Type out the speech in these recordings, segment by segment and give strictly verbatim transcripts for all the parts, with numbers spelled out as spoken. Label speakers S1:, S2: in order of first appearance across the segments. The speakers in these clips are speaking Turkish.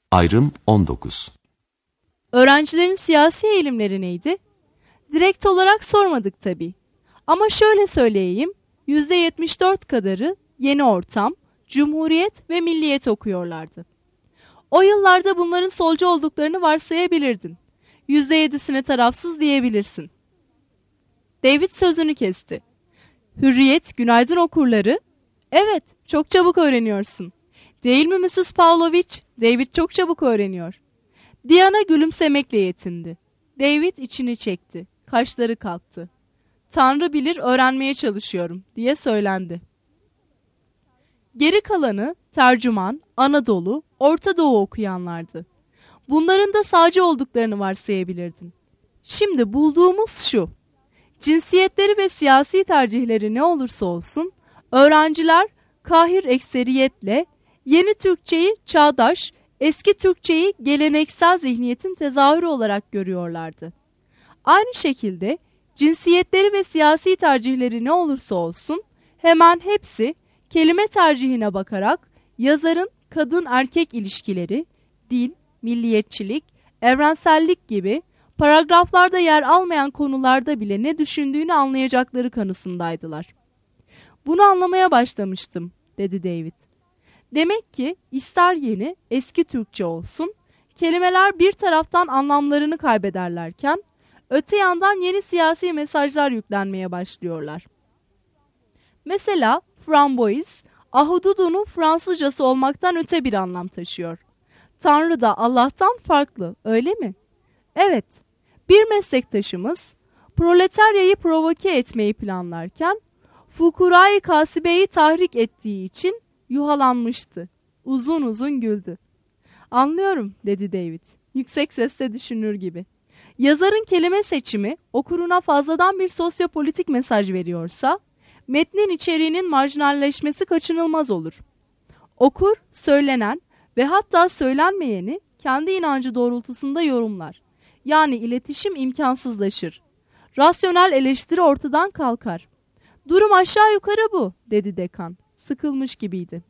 S1: Ayrım on dokuz.
S2: Öğrencilerin siyasi eğilimleri neydi? Direkt olarak sormadık tabii. Ama şöyle söyleyeyim, yüzde yetmiş dört kadarı Yeni Ortam, Cumhuriyet ve Milliyet okuyorlardı. O yıllarda bunların solcu olduklarını varsayabilirdin. yüzde yedisine tarafsız diyebilirsin. David sözünü kesti. Hürriyet, günaydın okurları. Evet, çok çabuk öğreniyorsun. Değil mi missus Pavlovich? David çok çabuk öğreniyor. Diana gülümsemekle yetindi. David içini çekti. Kaşları kalktı. Tanrı bilir öğrenmeye çalışıyorum diye söylendi. Geri kalanı tercüman, Anadolu, Orta Doğu okuyanlardı. Bunların da sağcı olduklarını varsayabilirdin. Şimdi bulduğumuz şu. Cinsiyetleri ve siyasi tercihleri ne olursa olsun, öğrenciler kahir ekseriyetle yeni Türkçeyi çağdaş, eski Türkçeyi geleneksel zihniyetin tezahürü olarak görüyorlardı. Aynı şekilde cinsiyetleri ve siyasi tercihleri ne olursa olsun, hemen hepsi kelime tercihine bakarak yazarın kadın erkek ilişkileri, din, milliyetçilik, evrensellik gibi paragraflarda yer almayan konularda bile ne düşündüğünü anlayacakları kanısındaydılar. Bunu anlamaya başlamıştım, dedi David. Demek ki ister yeni, eski Türkçe olsun, kelimeler bir taraftan anlamlarını kaybederlerken, öte yandan yeni siyasi mesajlar yüklenmeye başlıyorlar. Mesela framboiz, ahududu'nun Fransızcası olmaktan öte bir anlam taşıyor. Tanrı da Allah'tan farklı, öyle mi? Evet, bir meslektaşımız proletaryayı provoke etmeyi planlarken fukurayı kasibeyi tahrik ettiği için yuhalanmıştı. Uzun uzun güldü. Anlıyorum, dedi David, yüksek sesle düşünür gibi. Yazarın kelime seçimi okuruna fazladan bir sosyopolitik mesaj veriyorsa, metnin içeriğinin marjinalleşmesi kaçınılmaz olur. Okur, söylenen ve hatta söylenmeyeni kendi inancı doğrultusunda yorumlar. Yani iletişim imkansızlaşır. Rasyonel eleştiri ortadan kalkar. Durum aşağı yukarı bu, dedi dekan. Sıkılmış gibiydi.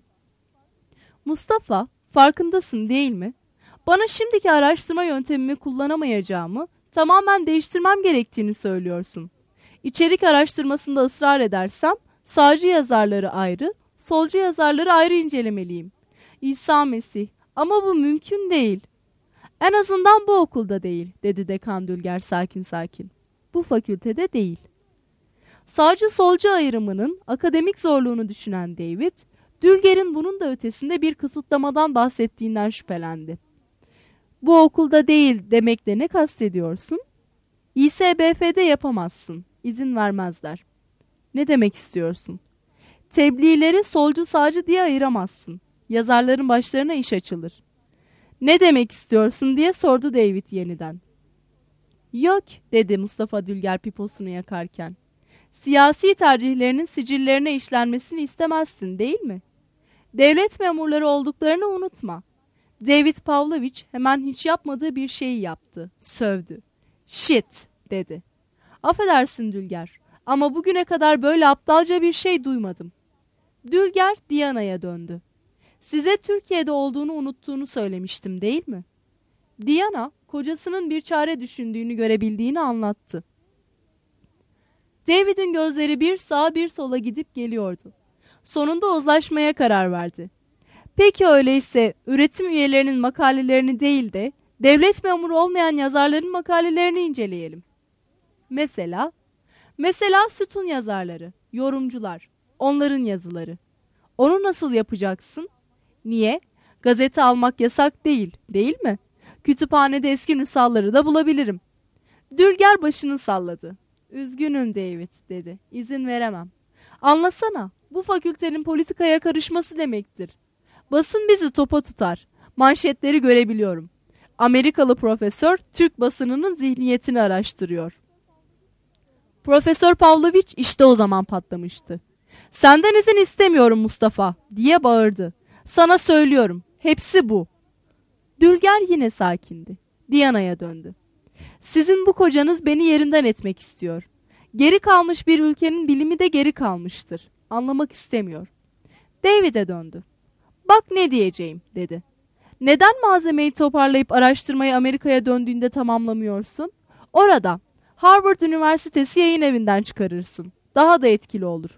S2: Mustafa, farkındasın değil mi? Bana şimdiki araştırma yöntemimi kullanamayacağımı, tamamen değiştirmem gerektiğini söylüyorsun. İçerik araştırmasında ısrar edersem, sağcı yazarları ayrı, solcu yazarları ayrı incelemeliyim. İsa Mesih, ama bu mümkün değil. En azından bu okulda değil, dedi Dekan Dülger sakin sakin. Bu fakültede değil. Sağcı solcu ayrımının akademik zorluğunu düşünen David, Dülger'in bunun da ötesinde bir kısıtlamadan bahsettiğinden şüphelendi. Bu okulda değil demekle ne kastediyorsun? İ S B F'de yapamazsın, izin vermezler. Ne demek istiyorsun? Tebliğleri solcu sağcı diye ayıramazsın. Yazarların başlarına iş açılır. Ne demek istiyorsun diye sordu David yeniden. Yok, dedi Mustafa Dülger piposunu yakarken. Siyasi tercihlerinin sicillerine işlenmesini istemezsin değil mi? Devlet memurları olduklarını unutma. David Pavlovich hemen hiç yapmadığı bir şeyi yaptı. Sövdü. Shit, dedi. Affedersin Dülger, ama bugüne kadar böyle aptalca bir şey duymadım. Dülger Diana'ya döndü. Size Türkiye'de olduğunu unuttuğunu söylemiştim değil mi? Diana, kocasının bir çare düşündüğünü görebildiğini anlattı. David'in gözleri bir sağa bir sola gidip geliyordu. Sonunda uzlaşmaya karar verdi. Peki öyleyse üretim üyelerinin makalelerini değil de devlet memuru olmayan yazarların makalelerini inceleyelim. Mesela, mesela sütun yazarları, yorumcular, onların yazıları. Onu nasıl yapacaksın? Niye? Gazete almak yasak değil, değil mi? Kütüphanede eski nüshaları da bulabilirim. Dülger başını salladı. Üzgünüm David, dedi. İzin veremem. Anlasana, bu fakültenin politikaya karışması demektir. Basın bizi topa tutar. Manşetleri görebiliyorum. Amerikalı profesör Türk basınının zihniyetini araştırıyor. Profesör Pavlovich işte o zaman patlamıştı. Senden izin istemiyorum Mustafa, diye bağırdı. Sana söylüyorum, hepsi bu. Dülger yine sakindi. Diana'ya döndü. Sizin bu kocanız beni yerimden etmek istiyor. Geri kalmış bir ülkenin bilimi de geri kalmıştır. Anlamak istemiyor. David'e döndü. Bak ne diyeceğim, dedi. Neden malzemeyi toparlayıp araştırmayı Amerika'ya döndüğünde tamamlamıyorsun? Orada Harvard Üniversitesi yayın evinden çıkarırsın. Daha da etkili olur.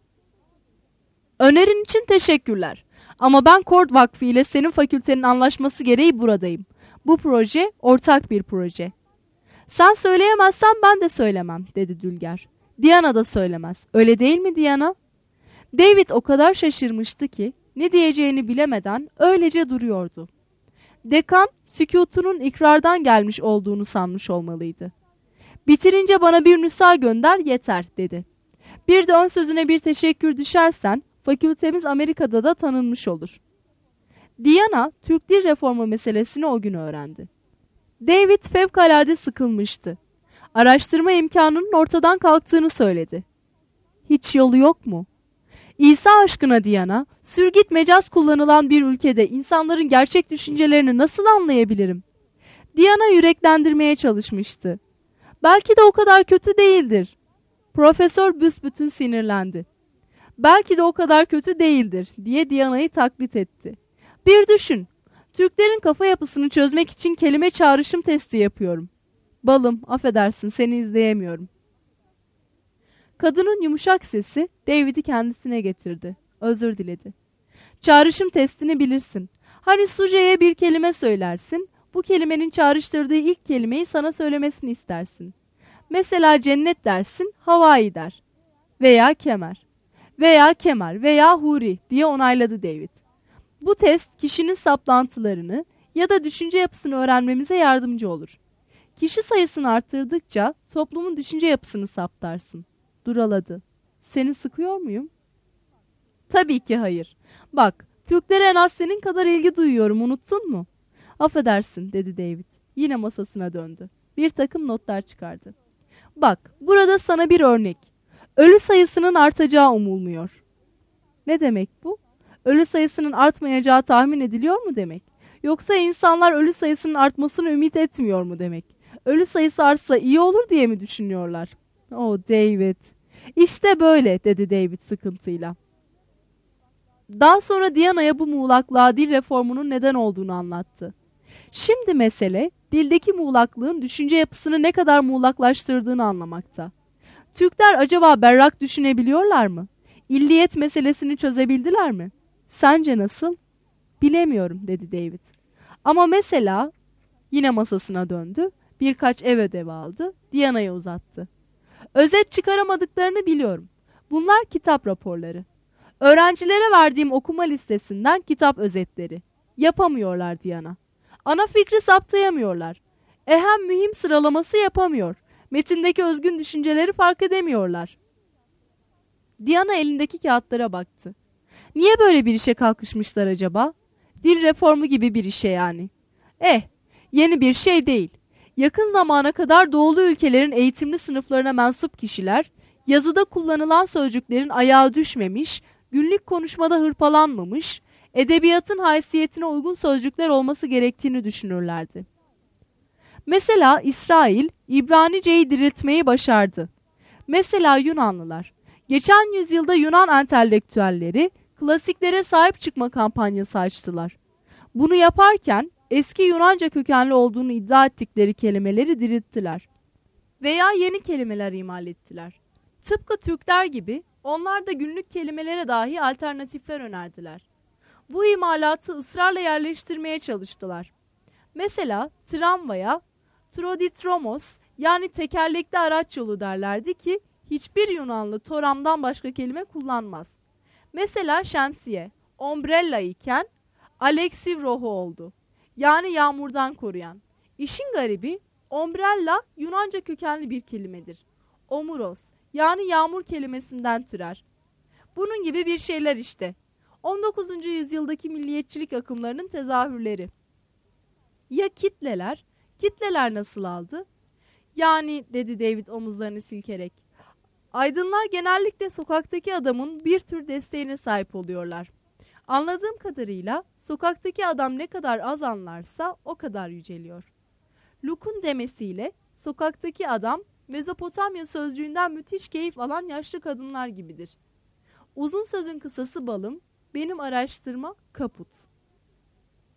S2: Önerin için teşekkürler. Ama ben Cord Vakfı ile senin fakültenin anlaşması gereği buradayım. Bu proje ortak bir proje. Sen söyleyemezsen ben de söylemem, dedi Dülger. Diana da söylemez. Öyle değil mi Diana? David o kadar şaşırmıştı ki ne diyeceğini bilemeden öylece duruyordu. Dekan sükutunun ikrardan gelmiş olduğunu sanmış olmalıydı. Bitirince bana bir nüsha gönder yeter, dedi. Bir de ön sözüne bir teşekkür düşersen fakültemiz Amerika'da da tanınmış olur. Diana Türk Dil Reformu meselesini o gün öğrendi. David fevkalade sıkılmıştı. Araştırma imkanının ortadan kalktığını söyledi. Hiç yolu yok mu? İsa aşkına Diana, sürgit mecaz kullanılan bir ülkede insanların gerçek düşüncelerini nasıl anlayabilirim? Diana yüreklendirmeye çalışmıştı. Belki de o kadar kötü değildir. Profesör büsbütün sinirlendi. Belki de o kadar kötü değildir diye Diana'yı taklit etti. Bir düşün. Türklerin kafa yapısını çözmek için kelime çağrışım testi yapıyorum. Balım, affedersin, seni izleyemiyorum. Kadının yumuşak sesi David'i kendisine getirdi. Özür diledi. Çağrışım testini bilirsin. Hani Suce'ye bir kelime söylersin, bu kelimenin çağrıştırdığı ilk kelimeyi sana söylemesini istersin. Mesela cennet dersin, Hawaii der. Veya kemer. Veya kemer veya huri diye onayladı David. Bu test kişinin saplantılarını ya da düşünce yapısını öğrenmemize yardımcı olur. Kişi sayısını arttırdıkça toplumun düşünce yapısını saptarsın. Duraladı. Seni sıkıyor muyum? Tabii ki hayır. Bak, Türklere en az senin kadar ilgi duyuyorum, unuttun mu? Affedersin, dedi David. Yine masasına döndü. Bir takım notlar çıkardı. Bak, burada sana bir örnek. Ölü sayısının artacağı umulmuyor. Ne demek bu? Ölü sayısının artmayacağı tahmin ediliyor mu demek? Yoksa insanlar ölü sayısının artmasını ümit etmiyor mu demek? Ölü sayısı artsa iyi olur diye mi düşünüyorlar? Oh David. İşte böyle, dedi David sıkıntıyla. Daha sonra Diana'ya bu muğlaklığa dil reformunun neden olduğunu anlattı. Şimdi mesele dildeki muğlaklığın düşünce yapısını ne kadar muğlaklaştırdığını anlamakta. Türkler acaba berrak düşünebiliyorlar mı? İlliyet meselesini çözebildiler mi? Sence nasıl? Bilemiyorum, dedi David. Ama mesela, yine masasına döndü, birkaç ev ödevi aldı, Diana'ya uzattı. Özet çıkaramadıklarını biliyorum. Bunlar kitap raporları. Öğrencilere verdiğim okuma listesinden kitap özetleri. Yapamıyorlar Diana. Ana fikri saptayamıyorlar. Ehem mühim sıralaması yapamıyor. Metindeki özgün düşünceleri fark edemiyorlar. Diana elindeki kağıtlara baktı. Niye böyle bir işe kalkışmışlar acaba? Dil reformu gibi bir işe yani. Eh, yeni bir şey değil. Yakın zamana kadar doğulu ülkelerin eğitimli sınıflarına mensup kişiler, yazıda kullanılan sözcüklerin ayağı düşmemiş, günlük konuşmada hırpalanmamış, edebiyatın haysiyetine uygun sözcükler olması gerektiğini düşünürlerdi. Mesela İsrail, İbranice'yi diriltmeyi başardı. Mesela Yunanlılar, geçen yüzyılda Yunan entelektüelleri klasiklere sahip çıkma kampanyası açtılar. Bunu yaparken eski Yunanca kökenli olduğunu iddia ettikleri kelimeleri dirilttiler. Veya yeni kelimeler imal ettiler. Tıpkı Türkler gibi onlar da günlük kelimelere dahi alternatifler önerdiler. Bu imalatı ısrarla yerleştirmeye çalıştılar. Mesela tramvaya troditromos, yani tekerlekli araç yolu derlerdi ki hiçbir Yunanlı toramdan başka kelime kullanmaz. Mesela şemsiye, ombrella iken aleksivroho oldu. Yani yağmurdan koruyan. İşin garibi, ombrella Yunanca kökenli bir kelimedir. Omuros, yani yağmur kelimesinden türer. Bunun gibi bir şeyler işte. on dokuzuncu yüzyıldaki milliyetçilik akımlarının tezahürleri. Ya kitleler? Kitleler nasıl aldı? Yani, dedi David omuzlarını silkerek, aydınlar genellikle sokaktaki adamın bir tür desteğine sahip oluyorlar. Anladığım kadarıyla sokaktaki adam ne kadar az anlarsa o kadar yüceliyor. Luke'un demesiyle sokaktaki adam Mezopotamya sözcüğünden müthiş keyif alan yaşlı kadınlar gibidir. Uzun sözün kısası balım, benim araştırma kaput.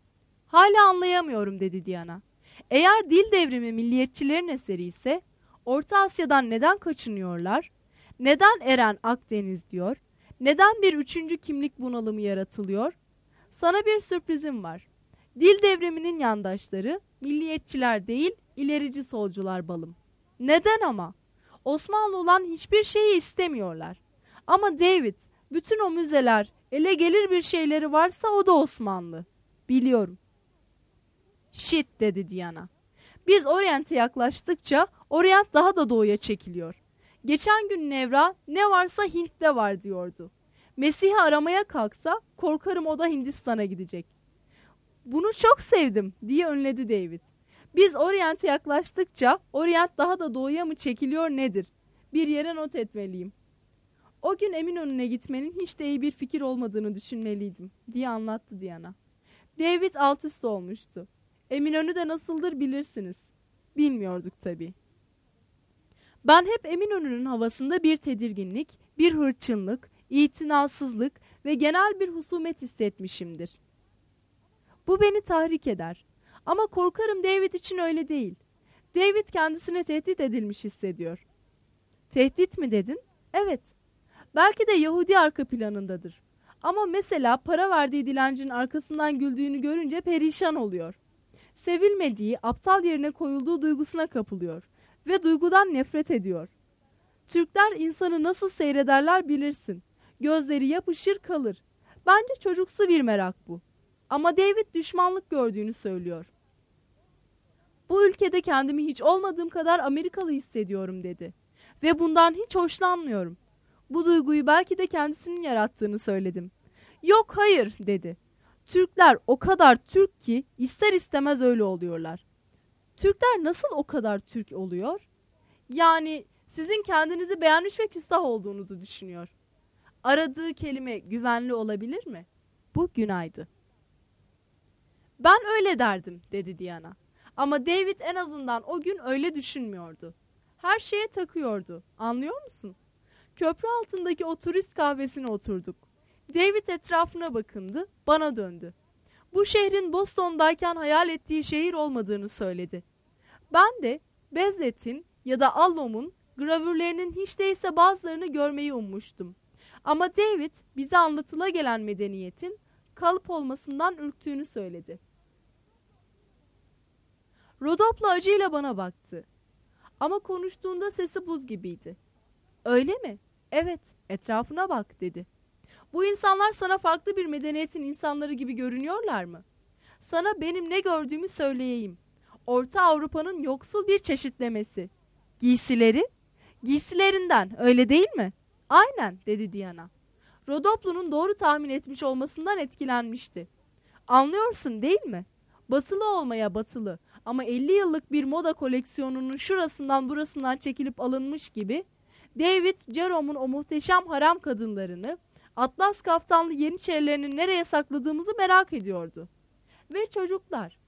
S2: Hala anlayamıyorum dedi Diana. Eğer dil devrimi milliyetçilerin eseri ise Orta Asya'dan neden kaçınıyorlar? Neden Eren Akdeniz diyor? Neden bir üçüncü kimlik bunalımı yaratılıyor? Sana bir sürprizim var. Dil devriminin yandaşları milliyetçiler değil, ilerici solcular balım. Neden ama? Osmanlı olan hiçbir şeyi istemiyorlar. Ama David, bütün o müzeler, ele gelir bir şeyleri varsa o da Osmanlı. Biliyorum. Shit dedi Diana. Biz Orient'e yaklaştıkça Orient daha da doğuya çekiliyor. Geçen gün Nevra ne varsa Hint'te var diyordu. Mesih'i aramaya kalksa korkarım o da Hindistan'a gidecek. Bunu çok sevdim diye önledi David. Biz Orient'e yaklaştıkça Orient daha da doğuya mı çekiliyor nedir? Bir yere not etmeliyim. O gün Eminönü'ne gitmenin hiç de iyi bir fikir olmadığını düşünmeliydim diye anlattı Diana. David alt üst olmuştu. Eminönü de nasıldır bilirsiniz. Bilmiyorduk tabii. Ben hep Eminönü'nün havasında bir tedirginlik, bir hırçınlık, itinasızlık ve genel bir husumet hissetmişimdir. Bu beni tahrik eder. Ama korkarım David için öyle değil. David kendisine tehdit edilmiş hissediyor. Tehdit mi dedin? Evet. Belki de Yahudi arka planındadır. Ama mesela para verdiği dilencinin arkasından güldüğünü görünce perişan oluyor. Sevilmediği, aptal yerine koyulduğu duygusuna kapılıyor ve duygudan nefret ediyor. Türkler insanı nasıl seyrederler bilirsin. Gözleri yapışır kalır. Bence çocuksu bir merak bu. Ama David düşmanlık gördüğünü söylüyor. Bu ülkede kendimi hiç olmadığım kadar Amerikalı hissediyorum dedi. Ve bundan hiç hoşlanmıyorum. Bu duyguyu belki de kendisinin yarattığını söyledim. Yok hayır dedi. Türkler o kadar Türk ki ister istemez öyle oluyorlar. Türkler nasıl o kadar Türk oluyor? Yani sizin kendinizi beğenmiş ve küstah olduğunuzu düşünüyor. Aradığı kelime güvenli olabilir mi? Bu Günay'dı. Ben öyle derdim dedi Diana. Ama David en azından o gün öyle düşünmüyordu. Her şeye takıyordu. Anlıyor musun? Köprü altındaki o turist kahvesine oturduk. David etrafına bakındı, bana döndü. Bu şehrin Boston'dayken hayal ettiği şehir olmadığını söyledi. Ben de Bezlet'in ya da Allom'un gravürlerinin hiç değilse bazılarını görmeyi ummuştum. Ama David bize anlatıla gelen medeniyetin kalıp olmasından ürktüğünü söyledi. Rodop'la acıyla bana baktı. Ama konuştuğunda sesi buz gibiydi. Öyle mi? Evet, etrafına bak dedi. Bu insanlar sana farklı bir medeniyetin insanları gibi görünüyorlar mı? Sana benim ne gördüğümü söyleyeyim. Orta Avrupa'nın yoksul bir çeşitlemesi. Giysileri? Giysilerinden, öyle değil mi? Aynen dedi Diana. Rodoplu'nun doğru tahmin etmiş olmasından etkilenmişti. Anlıyorsun değil mi? Batılı olmaya batılı ama elli yıllık bir moda koleksiyonunun şurasından burasından çekilip alınmış gibi David Jerome'un o muhteşem harem kadınlarını, atlas kaftanlı yeniçerilerini nereye sakladığımızı merak ediyordu. Ve çocuklar.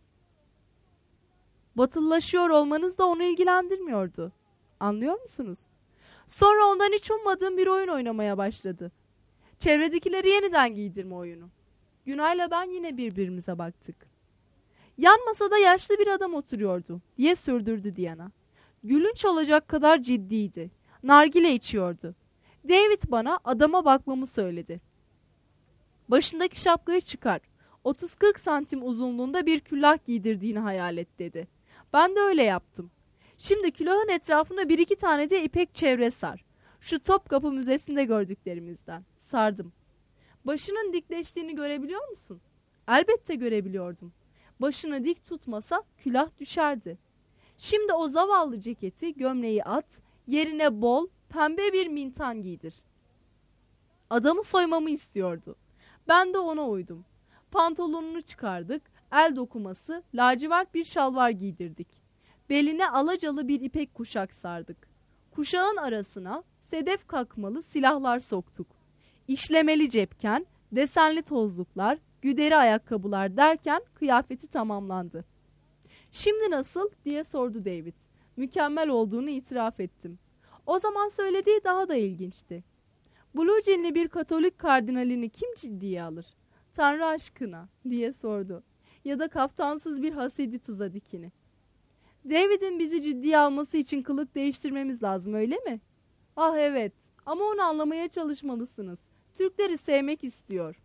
S2: Batılılaşıyor olmanız da onu ilgilendirmiyordu. Anlıyor musunuz? Sonra ondan hiç ummadığım bir oyun oynamaya başladı. Çevredekileri yeniden giydirme oyunu. Günay'la ben yine birbirimize baktık. Yan masada yaşlı bir adam oturuyordu diye sürdürdü Diana. Gülünç olacak kadar ciddiydi. Nargile içiyordu. David bana adama bakmamı söyledi. Başındaki şapkayı çıkar. otuz kırk santim uzunluğunda bir külah giydirdiğini hayal et dedi. Ben de öyle yaptım. Şimdi külahın etrafına bir iki tane de ipek çevre sar. Şu Topkapı Müzesi'nde gördüklerimizden. Sardım. Başının dikleştiğini görebiliyor musun? Elbette görebiliyordum. Başını dik tutmasa külah düşerdi. Şimdi o zavallı ceketi, gömleği at, yerine bol, pembe bir mintan giydir. Adamı soymamı istiyordu. Ben de ona uydum. Pantolonunu çıkardık, el dokuması, lacivert bir şalvar giydirdik. Beline alacalı bir ipek kuşak sardık. Kuşağın arasına sedef kakmalı silahlar soktuk. İşlemeli cepken, desenli tozluklar, güderi ayakkabılar derken kıyafeti tamamlandı. Şimdi nasıl diye sordu David. Mükemmel olduğunu itiraf ettim. O zaman söylediği daha da ilginçti. Blue Jean'li bir Katolik kardinalini kim ciddiye alır? Tanrı aşkına diye sordu. ya da kaftansız bir hasedi tıza dikini. David'in bizi ciddiye alması için kılık değiştirmemiz lazım, öyle mi? Ah evet, ama onu anlamaya çalışmalısınız. Türkleri sevmek istiyor.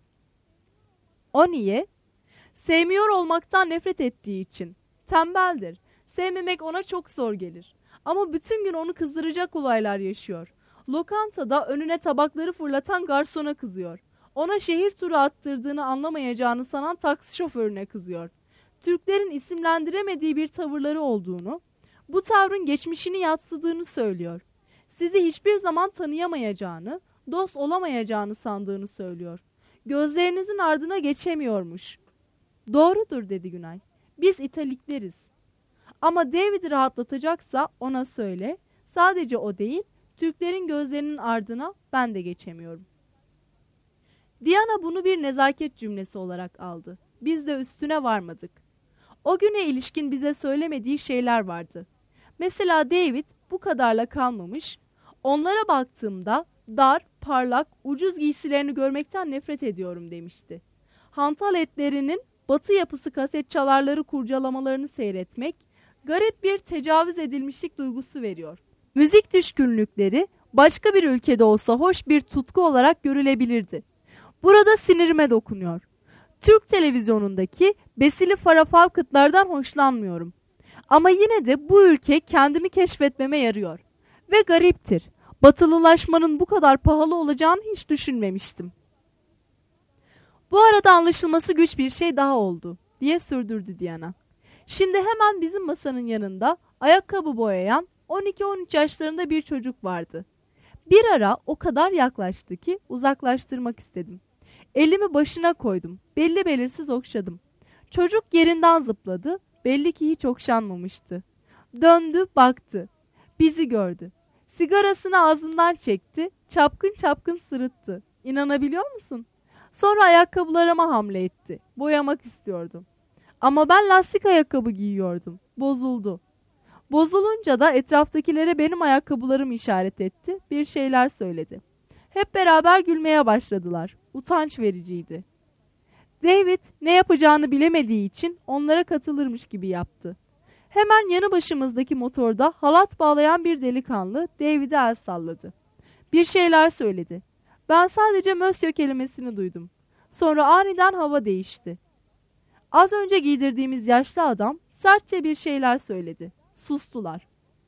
S2: O niye? Sevmiyor olmaktan nefret ettiği için. Tembeldir. Sevmemek ona çok zor gelir. Ama bütün gün onu kızdıracak olaylar yaşıyor. Lokantada önüne tabakları fırlatan garsona kızıyor. Ona şehir turu attırdığını anlamayacağını sanan taksi şoförüne kızıyor. Türklerin isimlendiremediği bir tavırları olduğunu, bu tavrın geçmişini yadsıdığını söylüyor. Sizi hiçbir zaman tanıyamayacağını, dost olamayacağını sandığını söylüyor. Gözlerinizin ardına geçemiyormuş. Doğrudur dedi Günay. Biz İtalikleriz. Ama David'i rahatlatacaksa ona söyle. Sadece o değil, Türklerin gözlerinin ardına ben de geçemiyorum. Diana bunu bir nezaket cümlesi olarak aldı. Biz de üstüne varmadık. O güne ilişkin bize söylemediği şeyler vardı. Mesela David bu kadarla kalmamış. Onlara baktığımda dar, parlak, ucuz giysilerini görmekten nefret ediyorum demişti. Hantal etlerinin batı yapısı kaset çalarları kurcalamalarını seyretmek garip bir tecavüz edilmişlik duygusu veriyor. Müzik düşkünlükleri başka bir ülkede olsa hoş bir tutku olarak görülebilirdi. Burada sinirime dokunuyor. Türk televizyonundaki besili farafavkıtlardan hoşlanmıyorum. Ama yine de bu ülke kendimi keşfetmeme yarıyor. Ve gariptir. Batılılaşmanın bu kadar pahalı olacağını hiç düşünmemiştim. Bu arada anlaşılması güç bir şey daha oldu diye sürdürdü Diana. Şimdi hemen bizim masanın yanında ayakkabı boyayan on iki on üç yaşlarında bir çocuk vardı. Bir ara o kadar yaklaştı ki uzaklaştırmak istedim. Elimi başına koydum. Belli belirsiz okşadım. Çocuk yerinden zıpladı. Belli ki hiç okşanmamıştı. Döndü, baktı. Bizi gördü. Sigarasını ağzından çekti. Çapkın çapkın sırıttı. İnanabiliyor musun? Sonra ayakkabılarıma hamle etti. Boyamak istiyordum. Ama ben lastik ayakkabı giyiyordum. Bozuldu. Bozulunca da etraftakilere benim ayakkabılarımı işaret etti. Bir şeyler söyledi. Hep beraber gülmeye başladılar. Utanç vericiydi. David ne yapacağını bilemediği için onlara katılırmış gibi yaptı. Hemen yanı başımızdaki motorda halat bağlayan bir delikanlı David'e el salladı. Bir şeyler söyledi. Ben sadece Monsieur kelimesini duydum. Sonra aniden hava değişti. Az önce giydirdiğimiz yaşlı adam sertçe bir şeyler söyledi. Sustular.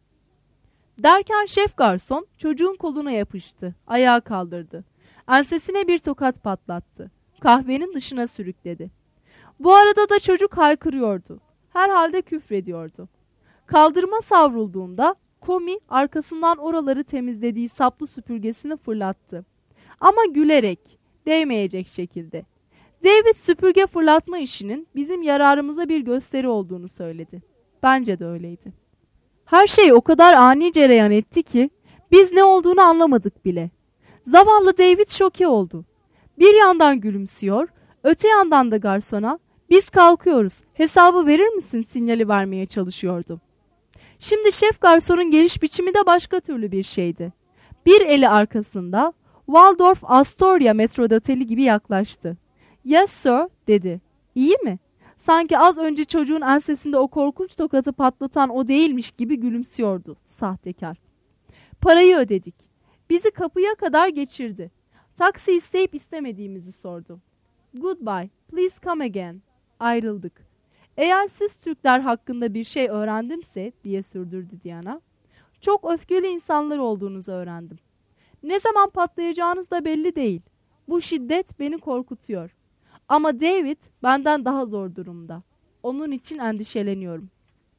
S2: Derken şef garson çocuğun koluna yapıştı. Ayağa kaldırdı. Ensesine bir tokat patlattı. Kahvenin dışına sürükledi. Bu arada da çocuk haykırıyordu. Herhalde küfrediyordu. Kaldırıma savrulduğunda Komi arkasından oraları temizlediği saplı süpürgesini fırlattı. Ama gülerek, değmeyecek şekilde. David süpürge fırlatma işinin bizim yararımıza bir gösteri olduğunu söyledi. Bence de öyleydi. Her şey o kadar ani cereyan etti ki biz ne olduğunu anlamadık bile. Zavallı David şoke oldu. Bir yandan gülümsüyor, öte yandan da garsona biz kalkıyoruz, hesabı verir misin sinyali vermeye çalışıyordu. Şimdi şef garsonun geliş biçimi de başka türlü bir şeydi. Bir eli arkasında Waldorf Astoria metrodoteli gibi yaklaştı. Yes sir dedi. İyi mi? Sanki az önce çocuğun ensesinde o korkunç tokatı patlatan o değilmiş gibi gülümsüyordu sahtekar. Parayı ödedik. Bizi kapıya kadar geçirdi. Taksi isteyip istemediğimizi sordu. Goodbye, please come again. Ayrıldık. Eğer siz Türkler hakkında bir şey öğrendimse diye sürdürdü Diana. Çok öfkeli insanlar olduğunuzu öğrendim. Ne zaman patlayacağınız da belli değil. Bu şiddet beni korkutuyor. Ama David benden daha zor durumda. Onun için endişeleniyorum.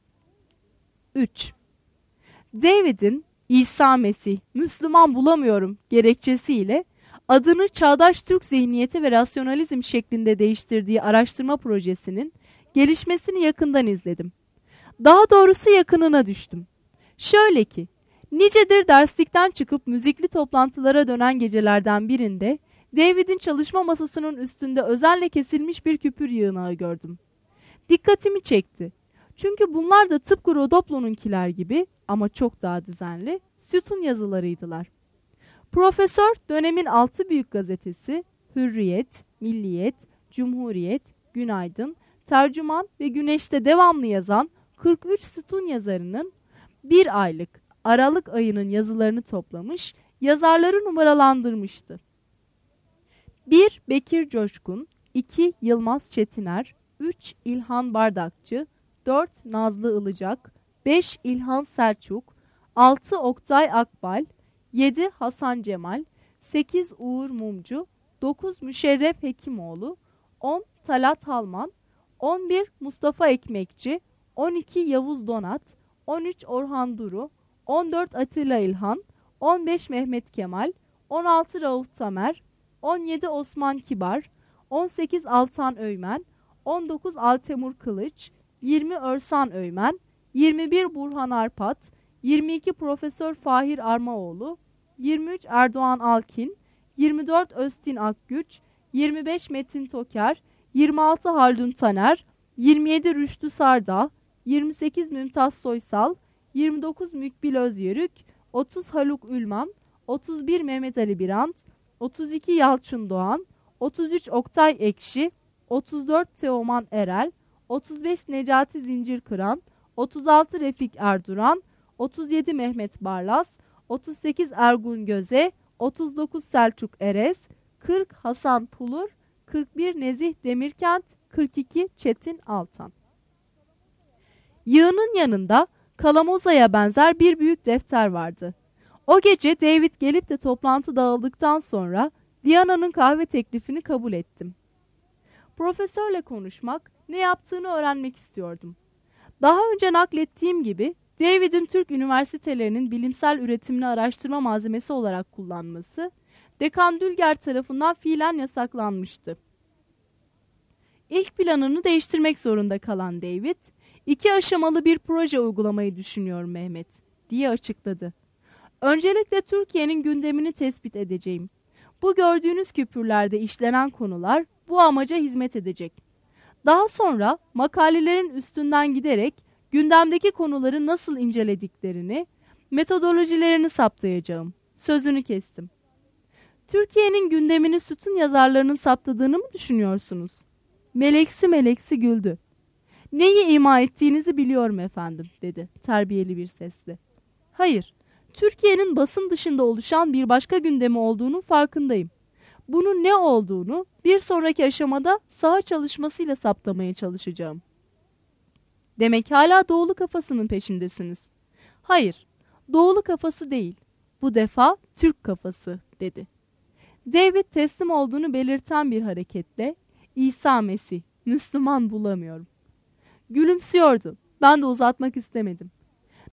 S2: üç. David'in İsa Mesih, Müslüman bulamıyorum gerekçesiyle adını çağdaş Türk zihniyeti ve rasyonalizm şeklinde değiştirdiği araştırma projesinin gelişmesini yakından izledim. Daha doğrusu yakınına düştüm. Şöyle ki, nicedir derslikten çıkıp müzikli toplantılara dönen gecelerden birinde David'in çalışma masasının üstünde özenle kesilmiş bir küpür yığınağı gördüm. Dikkatimi çekti. Çünkü bunlar da tıpkı Rodoplo'nunkiler gibi ama çok daha düzenli sütun yazılarıydılar. Profesör dönemin altı büyük gazetesi Hürriyet, Milliyet, Cumhuriyet, Günaydın, tercüman ve Güneş'te devamlı yazan kırk üç sütun yazarının bir aylık Aralık ayının yazılarını toplamış, yazarları numaralandırmıştı. bir Bekir Coşkun, iki Yılmaz Çetiner, üç İlhan Bardakçı, dört Nazlı Ilıcak, beş İlhan Selçuk, altı Oktay Akbal, yedi Hasan Cemal, sekiz Uğur Mumcu, dokuz Müşerref Hekimoğlu, on Talat Halman, on bir Mustafa Ekmekçi, on iki Yavuz Donat, on üç Orhan Duru, on dört Atilla İlhan, on beş Mehmet Kemal, on altı Rauf Tamer, on yedi Osman Kibar, on sekiz Altan Öymen, on dokuz Altemur Kılıç, yirmi Örsan Öymen, yirmi bir Burhan Arpat, yirmi iki Profesör Fahir Armaoğlu, yirmi üç Erdoğan Alkin, yirmi dört Öztin Akgüç, yirmi beş Metin Toker, yirmi altı Haldun Taner, yirmi yedi Rüştü Sardağ, yirmi sekiz Mümtaz Soysal, yirmi dokuz Mükbil Özyörük, otuz Haluk Ülman, otuz bir Mehmet Ali Birant, otuz iki Yalçın Doğan, otuz üç Oktay Ekşi, otuz dört Teoman Erel, otuz beş Necati Zincirkıran, otuz altı Refik Erduran, otuz yedi Mehmet Barlas, otuz sekiz Ergun Göze, otuz dokuz Selçuk Erez, kırk Hasan Pulur, kırk bir Nezih Demirkent, kırk iki Çetin Altan. Yığının yanında Kalamoza'ya benzer bir büyük defter vardı. O gece David gelip de toplantı dağıldıktan sonra Diana'nın kahve teklifini kabul ettim. Profesörle konuşmak, ne yaptığını öğrenmek istiyordum. Daha önce naklettiğim gibi David'in Türk üniversitelerinin bilimsel üretimini araştırma malzemesi olarak kullanması, Dekan Dülger tarafından fiilen yasaklanmıştı. İlk planını değiştirmek zorunda kalan David, iki aşamalı bir proje uygulamayı düşünüyor Mehmet, diye açıkladı. Öncelikle Türkiye'nin gündemini tespit edeceğim. Bu gördüğünüz küpürlerde işlenen konular bu amaca hizmet edecek. Daha sonra makalelerin üstünden giderek gündemdeki konuları nasıl incelediklerini, metodolojilerini saptayacağım. Sözünü kestim. Türkiye'nin gündemini sütun yazarlarının saptadığını mı düşünüyorsunuz? Meleksi meleksi güldü. Neyi ima ettiğinizi biliyorum efendim, dedi terbiyeli bir sesle. Hayır, Türkiye'nin basın dışında oluşan bir başka gündemi olduğunun farkındayım. Bunun ne olduğunu bir sonraki aşamada saha çalışmasıyla saptamaya çalışacağım. Demek hala doğulu kafasının peşindesiniz. Hayır, doğulu kafası değil. Bu defa Türk kafası, dedi. David teslim olduğunu belirten bir hareketle, İsa Mesih, Müslüman bulamıyorum. Gülümsüyordu. Ben de uzatmak istemedim.